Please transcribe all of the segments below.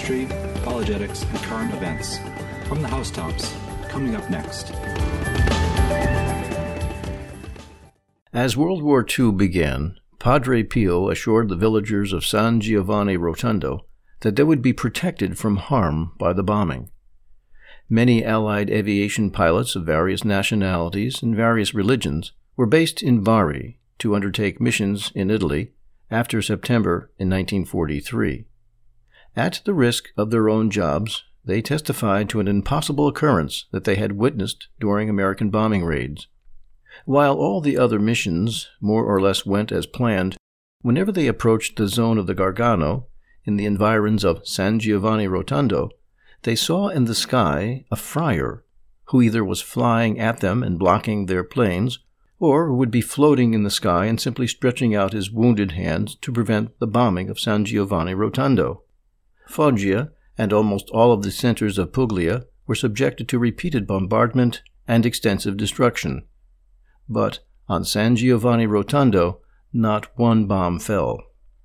history, apologetics, and current events. From the Housetops, coming up next. As World War II began, Padre Pio assured the villagers of San Giovanni Rotondo that they would be protected from harm by the bombing. Many Allied aviation pilots of various nationalities and various religions were based in Bari to undertake missions in Italy after September in 1943. At the risk of their own jobs, they testified to an impossible occurrence that they had witnessed during American bombing raids. While all the other missions more or less went as planned, whenever they approached the zone of the Gargano, in the environs of San Giovanni Rotondo, they saw in the sky a friar, who either was flying at them and blocking their planes, or who would be floating in the sky and simply stretching out his wounded hands to prevent the bombing of San Giovanni Rotondo. Foggia and almost all of the centers of Puglia were subjected to repeated bombardment and extensive destruction. But on San Giovanni Rotondo, not one bomb fell.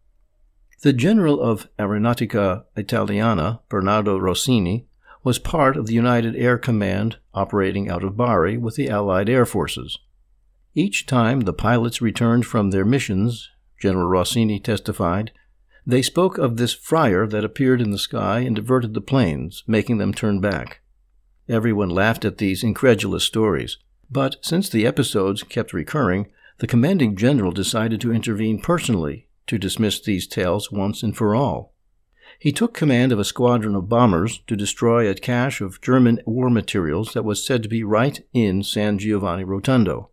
The general of Aeronautica Italiana, Bernardo Rossini, was part of the United Air Command operating out of Bari with the Allied air forces. Each time the pilots returned from their missions, General Rossini testified, they spoke of this friar that appeared in the sky and diverted the planes, making them turn back. Everyone laughed at these incredulous stories, but since the episodes kept recurring, the commanding general decided to intervene personally to dismiss these tales once and for all. He took command of a squadron of bombers to destroy a cache of German war materials that was said to be right in San Giovanni Rotondo.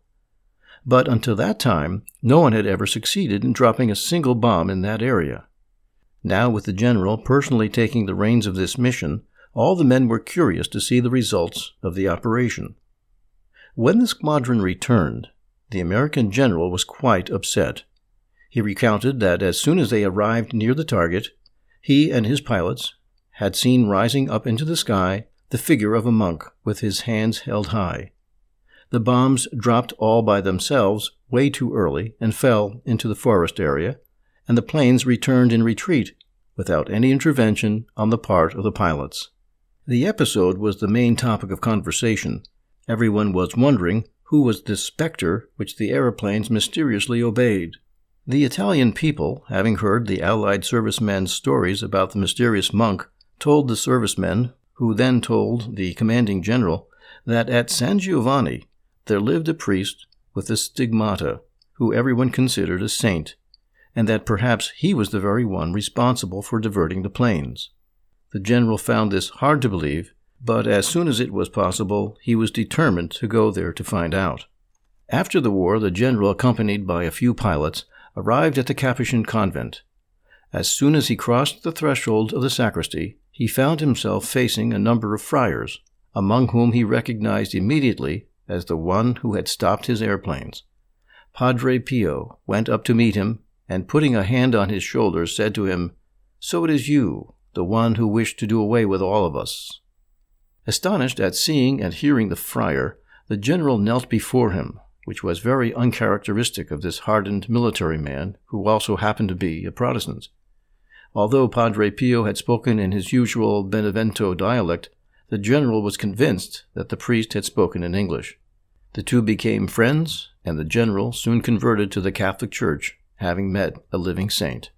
But until that time, no one had ever succeeded in dropping a single bomb in that area. Now, with the general personally taking the reins of this mission, all the men were curious to see the results of the operation. When the squadron returned, the American general was quite upset. He recounted that as soon as they arrived near the target, he and his pilots had seen rising up into the sky the figure of a monk with his hands held high. The bombs dropped all by themselves way too early and fell into the forest area, and the planes returned in retreat without any intervention on the part of the pilots. The episode was the main topic of conversation. Everyone was wondering who was this specter which the aeroplanes mysteriously obeyed. The Italian people, having heard the Allied servicemen's stories about the mysterious monk, told the servicemen, who then told the commanding general, that at San Giovanni there lived a priest with the stigmata, who everyone considered a saint, and that perhaps he was the very one responsible for diverting the planes. The general found this hard to believe, but as soon as it was possible, he was determined to go there to find out. After the war, the general, accompanied by a few pilots, arrived at the Capuchin convent. As soon as he crossed the threshold of the sacristy, he found himself facing a number of friars, among whom he recognized immediately as the one who had stopped his airplanes. Padre Pio went up to meet him, and putting a hand on his shoulder, said to him, "So it is you, the one who wished to do away with all of us." Astonished at seeing and hearing the friar, the general knelt before him, which was very uncharacteristic of this hardened military man, who also happened to be a Protestant. Although Padre Pio had spoken in his usual Benevento dialect, the general was convinced that the priest had spoken in English. The two became friends, and the general soon converted to the Catholic Church, having met a living saint.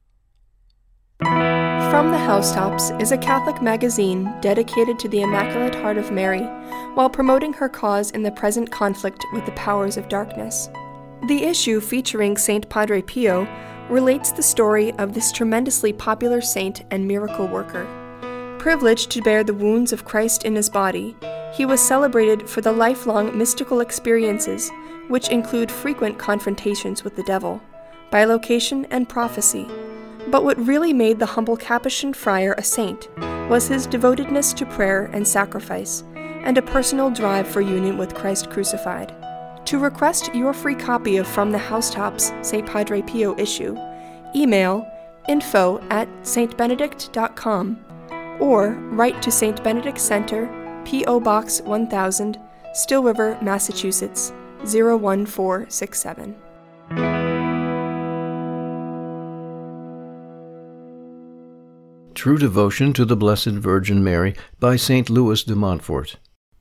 From the Housetops is a Catholic magazine dedicated to the Immaculate Heart of Mary, while promoting her cause in the present conflict with the powers of darkness. The issue featuring Saint Padre Pio relates the story of this tremendously popular saint and miracle worker. Privileged to bear the wounds of Christ in his body, he was celebrated for the lifelong mystical experiences, which include frequent confrontations with the devil, bilocation, and prophecy. But what really made the humble Capuchin friar a saint was his devotedness to prayer and sacrifice, and a personal drive for union with Christ crucified. To request your free copy of From the Housetops St. Padre Pio issue, email info@stbenedict.com or write to St. Benedict Center, P.O. Box 1000, Still River, Massachusetts, 01467. True Devotion to the Blessed Virgin Mary by St. Louis de Montfort.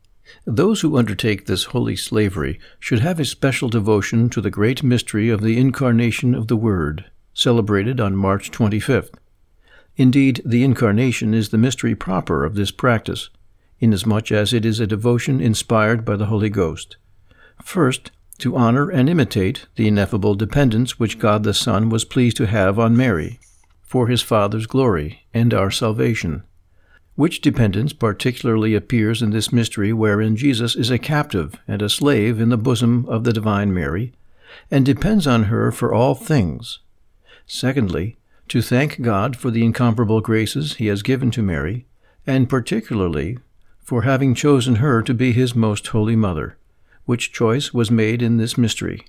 Those who undertake this holy slavery should have a special devotion to the great mystery of the Incarnation of the Word, celebrated on March 25th. Indeed, the Incarnation is the mystery proper of this practice, inasmuch as it is a devotion inspired by the Holy Ghost. First, to honor and imitate the ineffable dependence which God the Son was pleased to have on Mary, for his Father's glory and our salvation, which dependence particularly appears in this mystery wherein Jesus is a captive and a slave in the bosom of the Divine Mary, and depends on her for all things. Secondly, to thank God for the incomparable graces he has given to Mary, and particularly for having chosen her to be his most holy mother, which choice was made in this mystery.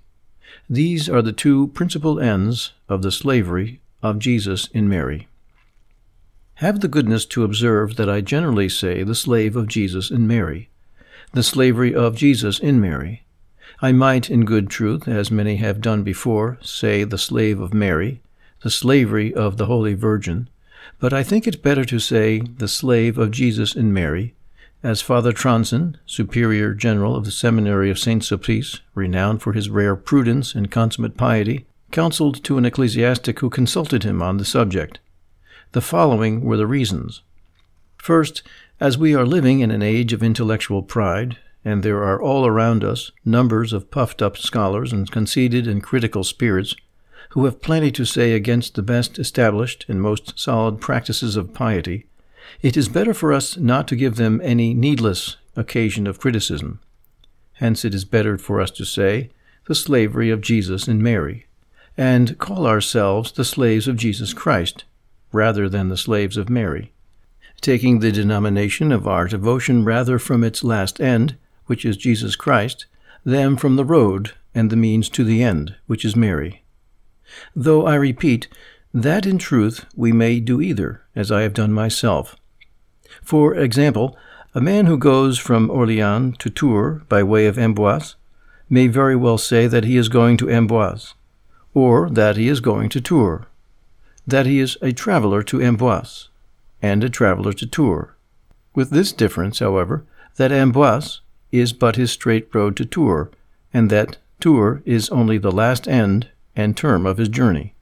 These are the two principal ends of the slavery of Jesus in Mary. Have the goodness to observe that I generally say the slave of Jesus in Mary, the slavery of Jesus in Mary. I might, in good truth, as many have done before, say the slave of Mary, the slavery of the Holy Virgin, but I think it better to say the slave of Jesus in Mary, as Father Tronson, Superior General of the Seminary of St. Sulpice, renowned for his rare prudence and consummate piety, counseled to an ecclesiastic who consulted him on the subject. The following were the reasons. First, as we are living in an age of intellectual pride, and there are all around us numbers of puffed-up scholars and conceited and critical spirits who have plenty to say against the best established and most solid practices of piety, it is better for us not to give them any needless occasion of criticism. Hence it is better for us to say, the slavery of Jesus in Mary, and call ourselves the slaves of Jesus Christ, rather than the slaves of Mary, taking the denomination of our devotion rather from its last end, which is Jesus Christ, than from the road and the means to the end, which is Mary. Though I repeat, that in truth we may do either, as I have done myself. For example, a man who goes from Orléans to Tours by way of Amboise may very well say that he is going to Amboise, or that he is going to Tours, that he is a traveler to Amboise, and a traveler to Tours, with this difference, however, that Amboise is but his straight road to Tours, and that Tours is only the last end and term of his journey.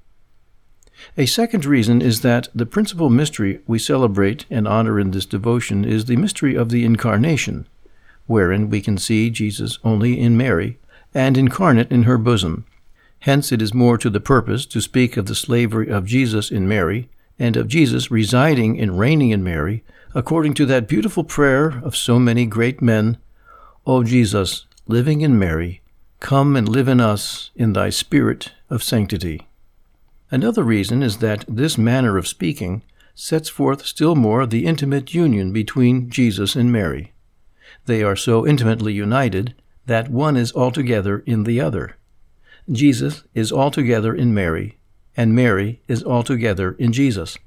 A second reason is that the principal mystery we celebrate and honor in this devotion is the mystery of the Incarnation, wherein we can see Jesus only in Mary, and incarnate in her bosom. Hence it is more to the purpose to speak of the slavery of Jesus in Mary, and of Jesus residing and reigning in Mary, according to that beautiful prayer of so many great men, O Jesus, living in Mary, come and live in us in thy spirit of sanctity. Another reason is that this manner of speaking sets forth still more the intimate union between Jesus and Mary. They are so intimately united that one is altogether in the other. Jesus is altogether in Mary, and Mary is altogether in Jesus.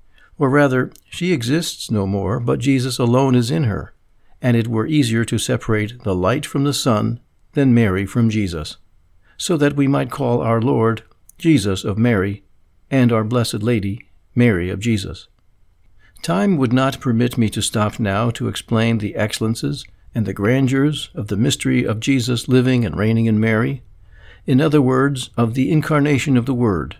Or rather, she exists no more, but Jesus alone is in her, and it were easier to separate the light from the sun than Mary from Jesus, so that we might call our Lord Jesus of Mary, and our Blessed Lady Mary of Jesus. Time would not permit me to stop now to explain the excellences and the grandeurs of the mystery of Jesus living and reigning in Mary, in other words, of the Incarnation of the Word.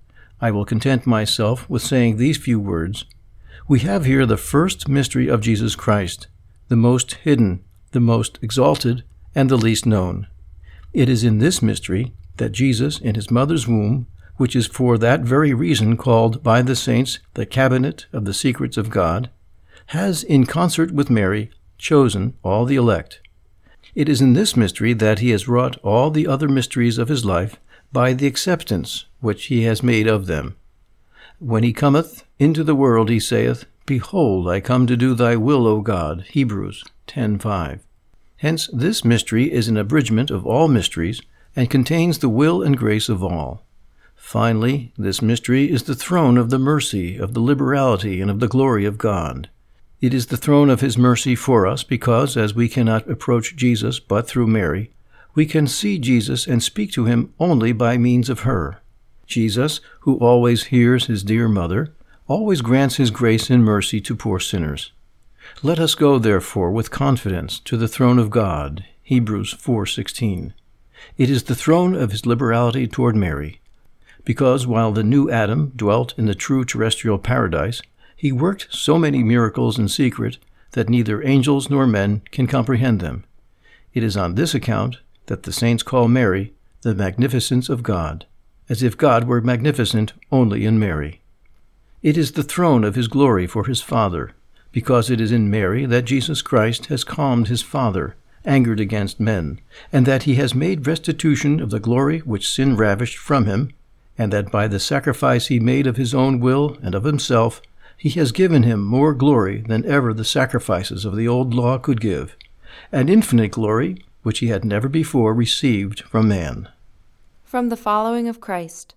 I will content myself with saying these few words. We have here the first mystery of Jesus Christ, the most hidden, the most exalted, and the least known. It is in this mystery that Jesus in his mother's womb, which is for that very reason called by the saints the cabinet of the secrets of God, has, in concert with Mary, chosen all the elect. It is in this mystery that he has wrought all the other mysteries of his life by the acceptance which he has made of them. When he cometh into the world, he saith, Behold, I come to do thy will, O God. Hebrews 10:5. Hence this mystery is an abridgment of all mysteries, and contains the will and grace of all. Finally, this mystery is the throne of the mercy, of the liberality, and of the glory of God. It is the throne of his mercy for us because, as we cannot approach Jesus but through Mary, we can see Jesus and speak to him only by means of her. Jesus, who always hears his dear mother, always grants his grace and mercy to poor sinners. Let us go, therefore, with confidence to the throne of God, Hebrews 4:16. It is the throne of his liberality toward Mary, because while the new Adam dwelt in the true terrestrial paradise, he worked so many miracles in secret that neither angels nor men can comprehend them. It is on this account that the saints call Mary the magnificence of God, as if God were magnificent only in Mary. It is the throne of his glory for his Father, because it is in Mary that Jesus Christ has calmed his Father, angered against men, and that he has made restitution of the glory which sin ravished from him, and that by the sacrifice he made of his own will and of himself, he has given him more glory than ever the sacrifices of the old law could give, an infinite glory which he had never before received from man. From the Following of Christ.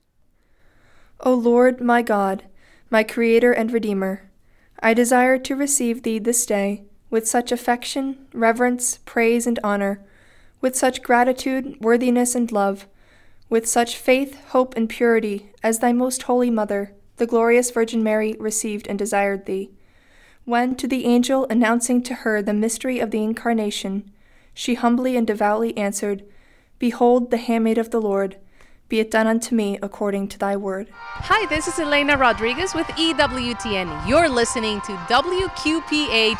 O Lord, my God, my Creator and Redeemer, I desire to receive thee this day with such affection, reverence, praise, and honor, with such gratitude, worthiness, and love, with such faith, hope, and purity, as thy most holy Mother, the glorious Virgin Mary, received and desired thee. When, to the angel announcing to her the mystery of the Incarnation, she humbly and devoutly answered, Behold the handmaid of the Lord, be it done unto me according to thy word. Hi, this is Elena Rodriguez with EWTN. You're listening to WQPH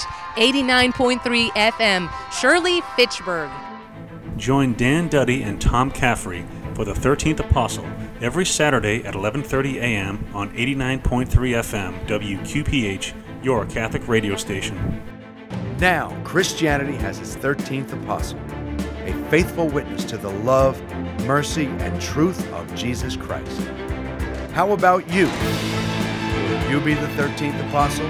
89.3 FM, Shirley, Fitchburg. Join Dan Duddy and Tom Caffrey for the 13th Apostle every Saturday at 11:30 a.m. on 89.3 FM WQPH, your Catholic radio station. Now, Christianity has its 13th Apostle, a faithful witness to the love, mercy, and truth of Jesus Christ. How about you? Will you be the 13th Apostle?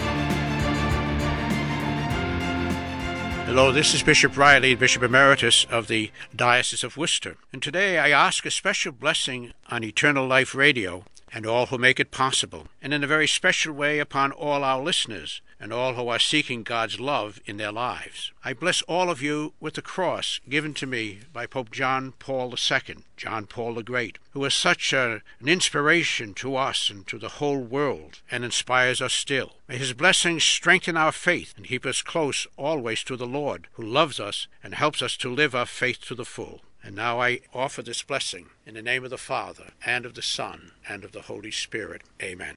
Hello, this is Bishop Riley, Bishop Emeritus of the Diocese of Worcester. And today I ask a special blessing on Eternal Life Radio and all who make it possible, and in a very special way upon all our listeners and all who are seeking God's love in their lives. I bless all of you with the cross given to me by Pope John Paul II, John Paul the Great, who is such an inspiration to us and to the whole world and inspires us still. May his blessings strengthen our faith and keep us close always to the Lord, who loves us and helps us to live our faith to the full. And now I offer this blessing in the name of the Father, and of the Son, and of the Holy Spirit. Amen.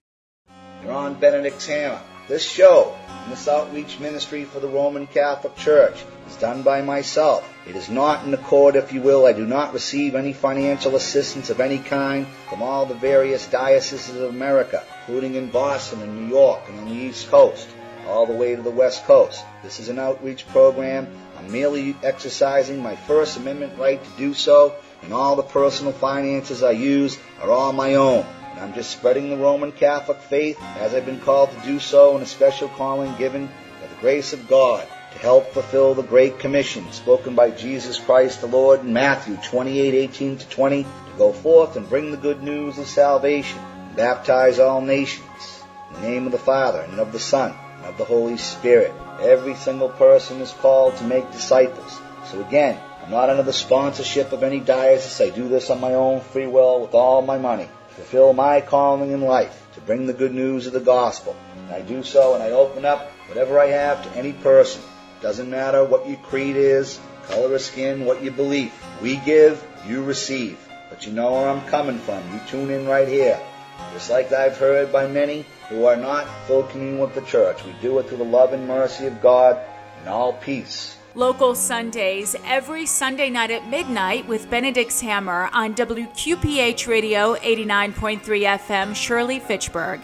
Ron Benedict's Hammer. This show, this outreach ministry for the Roman Catholic Church, is done by myself. It is not in accord, if you will. I do not receive any financial assistance of any kind from all the various dioceses of America, including in Boston and New York and on the East Coast, all the way to the West Coast. This is an outreach program. I'm merely exercising my First Amendment right to do so, and all the personal finances I use are all my own. And I'm just spreading the Roman Catholic faith as I've been called to do so in a special calling given by the grace of God to help fulfill the Great Commission spoken by Jesus Christ the Lord in Matthew 28:18-20, to go forth and bring the good news of salvation and baptize all nations in the name of the Father and of the Son and of the Holy Spirit. Every single person is called to make disciples. So again, I'm not under the sponsorship of any diocese. I do this on my own free will with all my money to fulfill my calling in life, to bring the good news of the gospel. And I do so, and I open up whatever I have to any person. Doesn't matter what your creed is, color of skin, what you believe. We give, you receive. But you know where I'm coming from. You tune in right here. Just like I've heard by many who are not full communion with the church. We do it through the love and mercy of God and all peace. Local Sundays, every Sunday night at midnight with Benedict's Hammer on WQPH Radio 89.3 FM, Shirley, Fitchburg.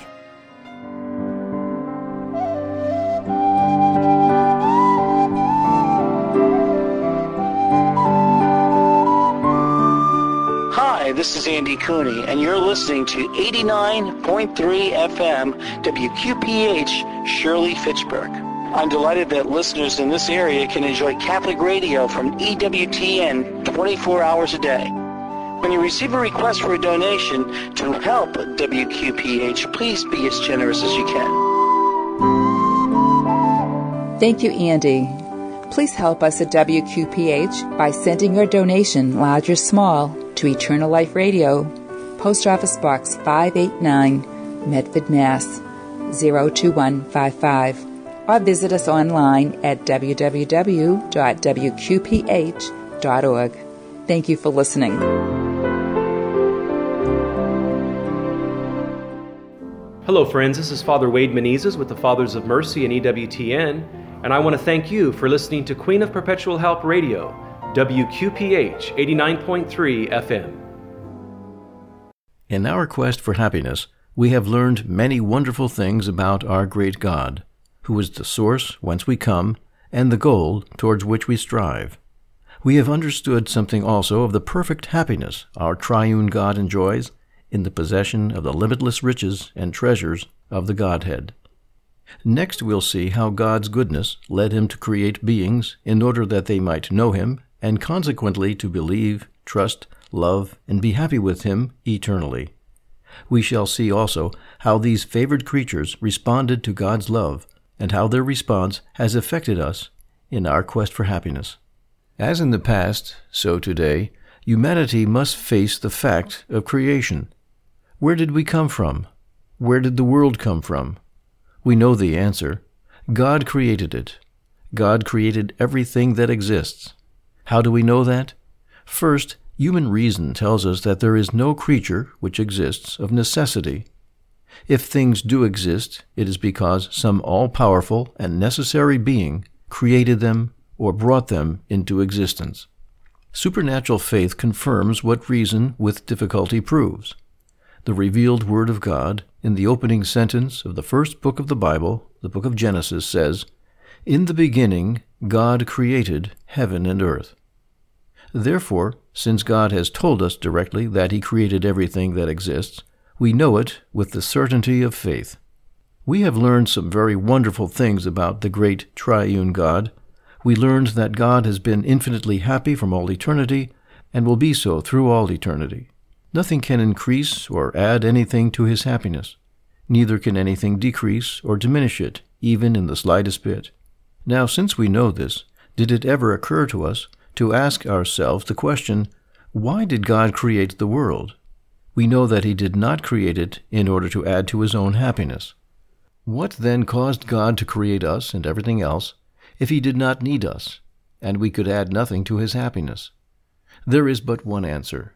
Hi, this is Andy Cooney, and you're listening to 89.3 FM WQPH, Shirley, Fitchburg. I'm delighted that listeners in this area can enjoy Catholic radio from EWTN 24 hours a day. When you receive a request for a donation to help WQPH, please be as generous as you can. Thank you, Andy. Please help us at WQPH by sending your donation, large or small, to Eternal Life Radio, Post Office Box 589, Medford, Mass. 888-878-02155 or visit us online at www.wqph.org. Thank you for listening. Hello, friends. This is Father Wade Menezes with the Fathers of Mercy and EWTN, and I want to thank you for listening to Queen of Perpetual Help Radio, WQPH 89.3 FM. In our quest for happiness, we have learned many wonderful things about our great God, who is the source whence we come and the goal towards which we strive. We have understood something also of the perfect happiness our triune God enjoys in the possession of the limitless riches and treasures of the Godhead. Next, we'll see how God's goodness led him to create beings in order that they might know him and consequently to believe, trust, love, and be happy with him eternally. We shall see also how these favored creatures responded to God's love and how their response has affected us in our quest for happiness. As in the past, so today, humanity must face the fact of creation. Where did we come from? Where did the world come from? We know the answer. God created it. God created everything that exists. How do we know that? First, human reason tells us that there is no creature which exists of necessity. If things do exist, it is because some all-powerful and necessary being created them or brought them into existence. Supernatural faith confirms what reason with difficulty proves. The revealed Word of God, in the opening sentence of the first book of the Bible, the book of Genesis, says, "In the beginning God created heaven and earth." Therefore, since God has told us directly that he created everything that exists, we know it with the certainty of faith. We have learned some very wonderful things about the great triune God. We learned that God has been infinitely happy from all eternity and will be so through all eternity. Nothing can increase or add anything to his happiness. Neither can anything decrease or diminish it, even in the slightest bit. Now, since we know this, did it ever occur to us to ask ourselves the question, why did God create the world? We know that he did not create it in order to add to his own happiness. What then caused God to create us and everything else if he did not need us, and we could add nothing to his happiness? There is but one answer.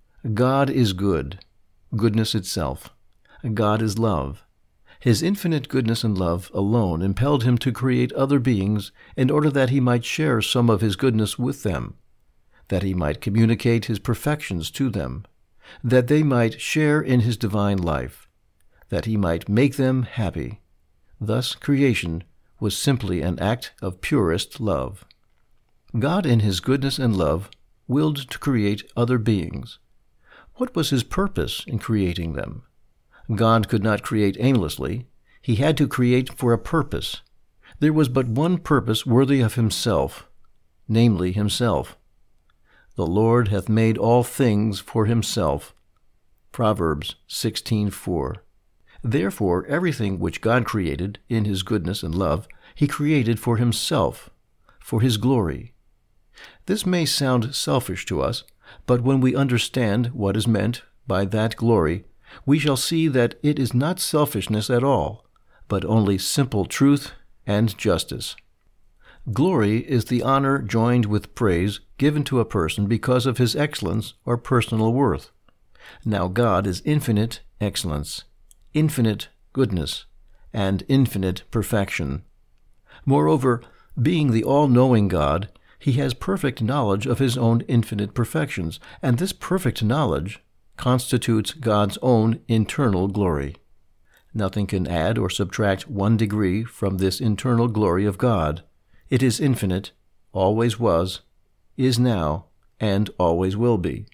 God is good, goodness itself. God is love. His infinite goodness and love alone impelled him to create other beings in order that he might share some of his goodness with them, that he might communicate his perfections to them, that they might share in his divine life, that he might make them happy. Thus creation was simply an act of purest love. God in his goodness and love willed to create other beings. What was his purpose in creating them? God could not create aimlessly. He had to create for a purpose. There was but one purpose worthy of himself, namely himself. The Lord hath made all things for himself. Proverbs 16:4. Therefore, everything which God created in his goodness and love, he created for himself, for his glory. This may sound selfish to us, but when we understand what is meant by that glory, we shall see that it is not selfishness at all, but only simple truth and justice. Glory is the honor joined with praise given to a person because of his excellence or personal worth. Now God is infinite excellence, infinite goodness, and infinite perfection. Moreover, being the all-knowing God, he has perfect knowledge of his own infinite perfections, and this perfect knowledge constitutes God's own internal glory. Nothing can add or subtract 1 degree from this internal glory of God. It is infinite, always was, is now, and always will be.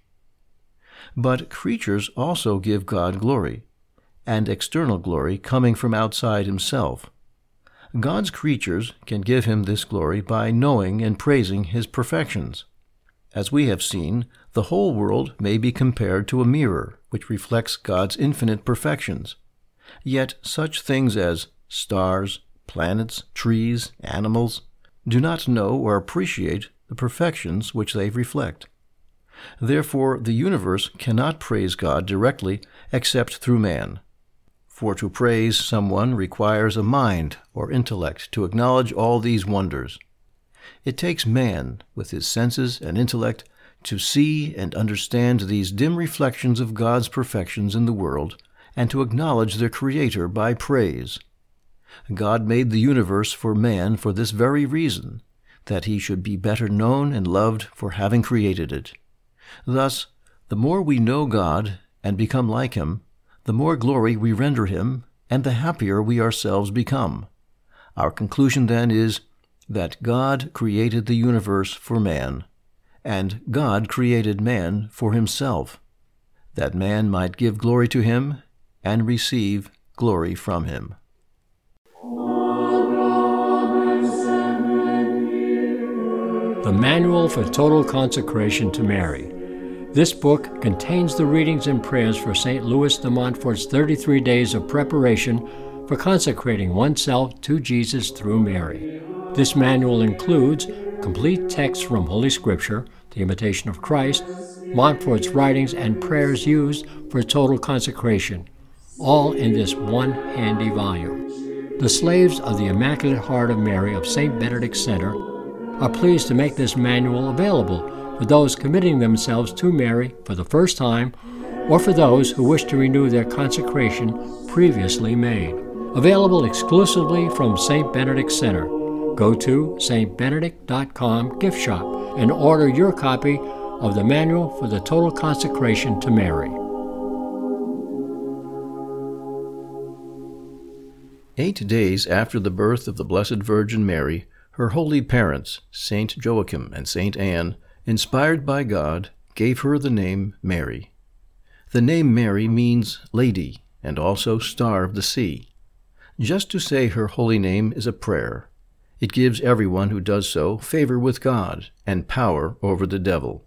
But creatures also give God glory, and external glory coming from outside himself. God's creatures can give him this glory by knowing and praising his perfections. As we have seen, the whole world may be compared to a mirror which reflects God's infinite perfections. Yet such things as stars, planets, trees, animals, do not know or appreciate the perfections which they reflect. Therefore, the universe cannot praise God directly except through man. for to praise someone requires a mind or intellect to acknowledge all these wonders. It takes man, with his senses and intellect, to see and understand these dim reflections of God's perfections in the world, and to acknowledge their Creator by praise. God made the universe for man for this very reason, that he should be better known and loved for having created it. Thus, the more we know God and become like him, the more glory we render him, and the happier we ourselves become. Our conclusion then is that God created the universe for man, and God created man for himself, that man might give glory to him and receive glory from him. The Manual for Total Consecration to Mary. This book contains the readings and prayers for St. Louis de Montfort's 33 days of preparation for consecrating oneself to Jesus through Mary. This manual includes complete texts from Holy Scripture, the Imitation of Christ, Montfort's writings, and prayers used for total consecration, all in this one handy volume. The Slaves of the Immaculate Heart of Mary of St. Benedict's Center are pleased to make this manual available for those committing themselves to Mary for the first time, or for those who wish to renew their consecration previously made. Available exclusively from St. Benedict's Center. Go to stbenedict.com gift shop and order your copy of the Manual for the Total Consecration to Mary. 8 days after the birth of the Blessed Virgin Mary, her holy parents, Saint Joachim and Saint Anne, inspired by God, gave her the name Mary. The name Mary means lady, and also star of the sea. Just to say her holy name is a prayer. It gives everyone who does so favor with God and power over the devil.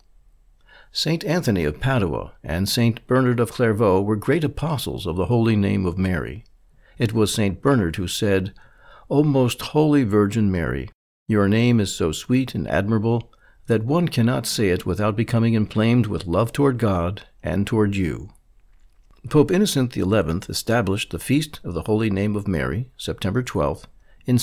Saint Anthony of Padua and Saint Bernard of Clairvaux were great apostles of the holy name of Mary. It was Saint Bernard who said, "O most holy Virgin Mary, your name is so sweet and admirable that one cannot say it without becoming inflamed with love toward God and toward you." Pope Innocent XI established the Feast of the Holy Name of Mary, September 12th, in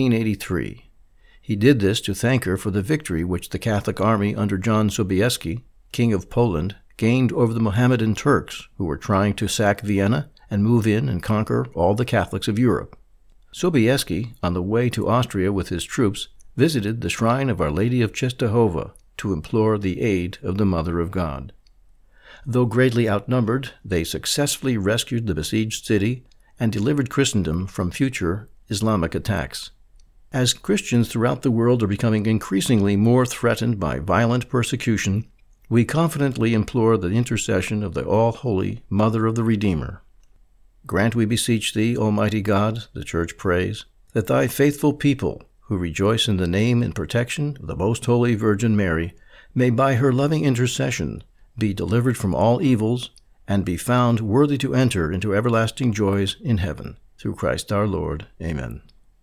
1683. He did this to thank her for the victory which the Catholic army under John Sobieski, King of Poland, gained over the Mohammedan Turks, who were trying to sack Vienna and move in and conquer all the Catholics of Europe. Sobieski, on the way to Austria with his troops, visited the shrine of Our Lady of Czestochowa to implore the aid of the Mother of God. Though greatly outnumbered, they successfully rescued the besieged city and delivered Christendom from future Islamic attacks. As Christians throughout the world are becoming increasingly more threatened by violent persecution, we confidently implore the intercession of the all-holy Mother of the Redeemer. Grant, we beseech thee, Almighty God, the Church prays, that thy faithful people, who rejoice in the name and protection of the most holy Virgin Mary, may by her loving intercession be delivered from all evils, and be found worthy to enter into everlasting joys in heaven. Through Christ our Lord. Amen.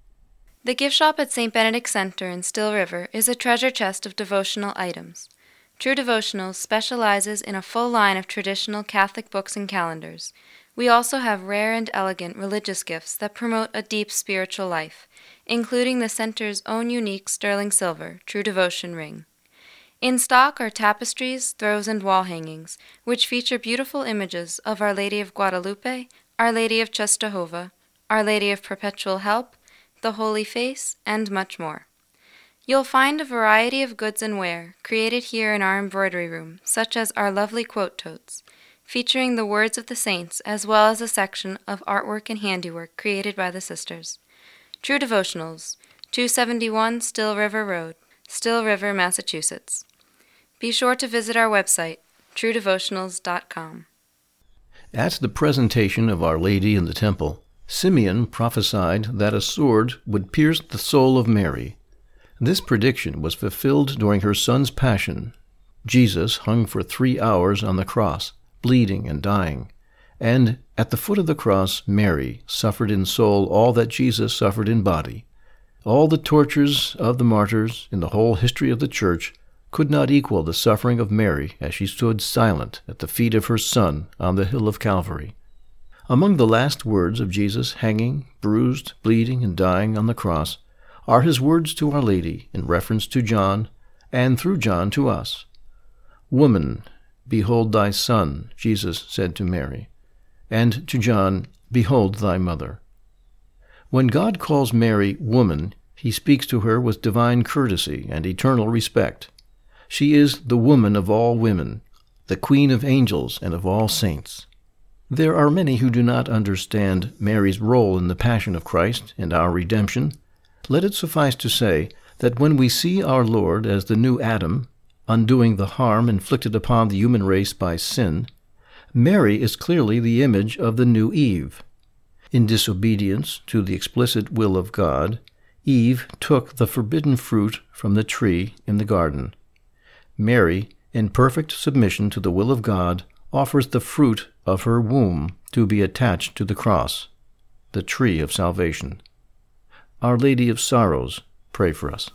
The gift shop at St. Benedict's Center in Still River is a treasure chest of devotional items. True Devotionals specializes in a full line of traditional Catholic books and calendars. We also have rare and elegant religious gifts that promote a deep spiritual life, including the Center's own unique sterling silver True Devotion ring. In stock are tapestries, throws, and wall hangings, which feature beautiful images of Our Lady of Guadalupe, Our Lady of Czestochowa, Our Lady of Perpetual Help, the Holy Face, and much more. You'll find a variety of goods and ware created here in our embroidery room, such as our lovely quote totes, featuring the words of the saints as well as a section of artwork and handiwork created by the sisters. True Devotionals, 271 Still River Road, Still River, Massachusetts. Be sure to visit our website, truedevotionals.com. At the presentation of Our Lady in the temple, Simeon prophesied that a sword would pierce the soul of Mary. This prediction was fulfilled during her son's passion. Jesus hung for 3 hours on the cross, bleeding and dying, and at the foot of the cross Mary suffered in soul all that Jesus suffered in body. All the tortures of the martyrs in the whole history of the Church could not equal the suffering of Mary as she stood silent at the feet of her Son on the hill of Calvary. Among the last words of Jesus hanging, bruised, bleeding, and dying on the cross are his words to Our Lady in reference to John, and through John to us. "Woman, behold thy son," Jesus said to Mary, and to John, "Behold thy mother." When God calls Mary woman, he speaks to her with divine courtesy and eternal respect. She is the woman of all women, the queen of angels and of all saints. There are many who do not understand Mary's role in the Passion of Christ and our redemption. Let it suffice to say that when we see our Lord as the new Adam, undoing the harm inflicted upon the human race by sin, Mary is clearly the image of the new Eve. In disobedience to the explicit will of God, Eve took the forbidden fruit from the tree in the garden. Mary, in perfect submission to the will of God, offers the fruit of her womb to be attached to the cross, the tree of salvation. Our Lady of Sorrows, pray for us.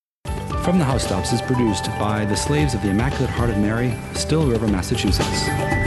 From the Housetops is produced by the Slaves of the Immaculate Heart of Mary, Still River, Massachusetts.